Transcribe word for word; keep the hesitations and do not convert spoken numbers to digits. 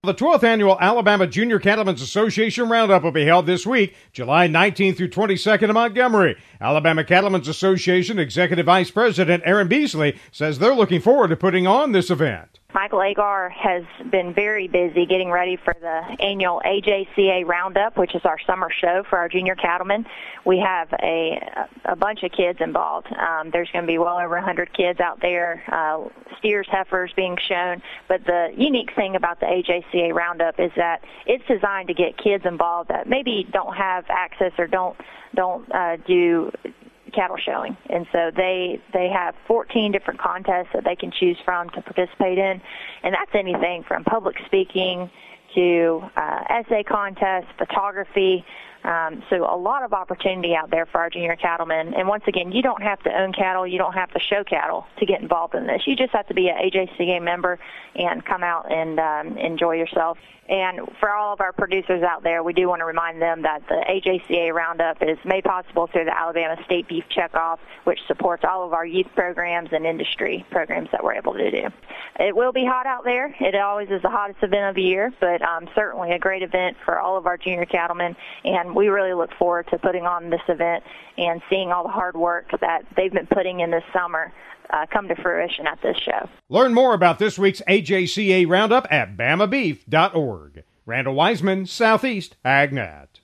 The twelfth Annual Alabama Junior Cattlemen's Association Roundup will be held this week, July nineteenth through twenty-second in Montgomery. Alabama Cattlemen's Association Executive Vice President Aaron Beasley says they're looking forward to putting on this event. Michael Agar has been very busy getting ready for the annual A J C A Roundup, which is our summer show for our junior cattlemen. We have a a bunch of kids involved. Um, there's going to be well over one hundred kids out there, uh, steers, heifers being shown. But the unique thing about the A J C A Roundup is that it's designed to get kids involved that maybe don't have access or don't don't uh, do cattle showing, and so they they have fourteen different contests that they can choose from to participate in, and that's anything from public speaking to uh, essay contests, photography. Um, so a lot of opportunity out there for our junior cattlemen. And once again, you don't have to own cattle, you don't have to show cattle to get involved in this. You just have to be an A J C A member and come out and um, enjoy yourself. And for all of our producers out there, we do want to remind them that the A J C A Roundup is made possible through the Alabama State Beef Checkoff, which supports all of our youth programs and industry programs that we're able to do. It will be hot out there. It always is the hottest event of the year, but um, certainly a great event for all of our junior cattlemen. And we really look forward to putting on this event and seeing all the hard work that they've been putting in this summer Uh, come to fruition at this show. Learn more about this week's A J C A Roundup at bama beef dot org. Randall Wiseman, Southeast AgNet.